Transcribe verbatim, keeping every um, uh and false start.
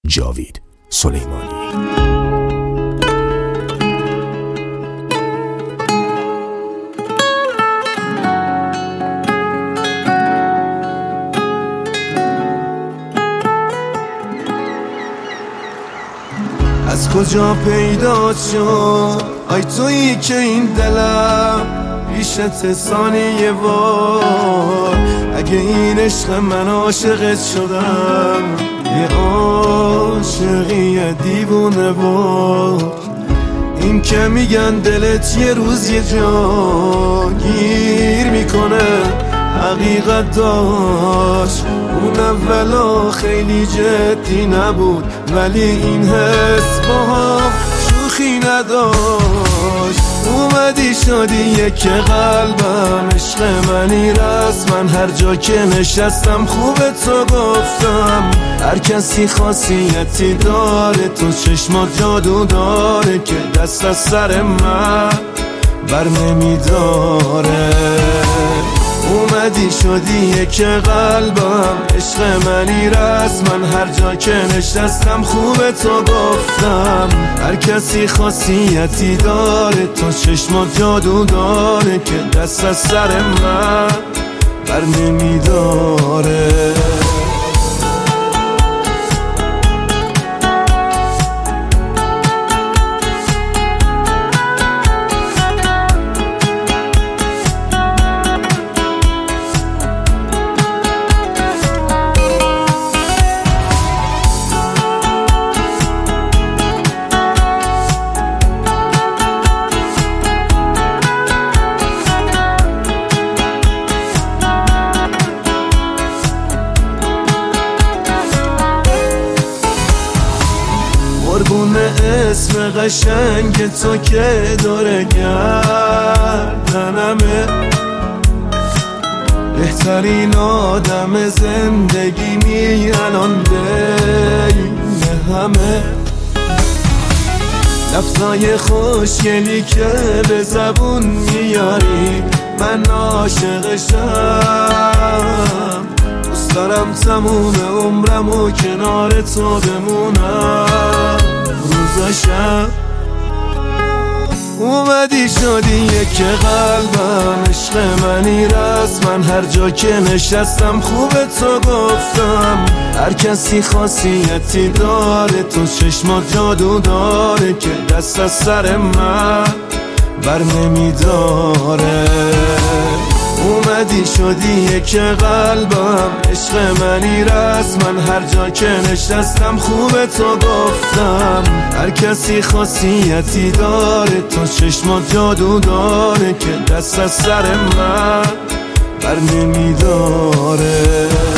جاوید سلیمانی. از کجا پیدا شد آی تویی که این دلم پیشت ثانیه وار؟ اگه این عشق من عاشقت شدم، یه عاشقی دیوونه وار. این که میگن دلت یه روز یه جا گیر میکنه، حقیقت داشت. اون اولا خیلی جدی نبود، ولی این حس با هم شوخی نداشت. اومدی شدی یک قلبم، عشق منی رسمن. هر جا که نشستم خوبه تو گفتم. هر کسی خاصیتی داره، تو چشمات جادو داره که دست از سر من بر نمیداره. اومدی شدی یک قلبم، عشق منی رسمن. هر جا که نشستم خوبه تو گفتم. هر کسی خاصیتی داره، تو چشمات جادو داره که دست از سر من بر نمیداره. قربون اسم قشنگ تو که دوره گردنمه، بهترین آدم زندگی می الان بین همه. لفظای خوشگلی که به زبون میاری، من عاشقشم. دوست دارم تموم عمرم و کنار تو بمونم روز و شب. اومدی شدی یک قلبم، عشق منی رسمن. هر جا که نشستم خوبه تو گفتم. هر کسی خاصیتی داره، تو چشمات جادو داره که دست از سر من بر نمیداره. اومدی شدی یک قلبم، عشق منی رسمن. هر جا که نشستم خوبه تو گفتم. هر کسی خاصیتی داره، تو چشمات جادو داره که دست از سر من بر نمیداره.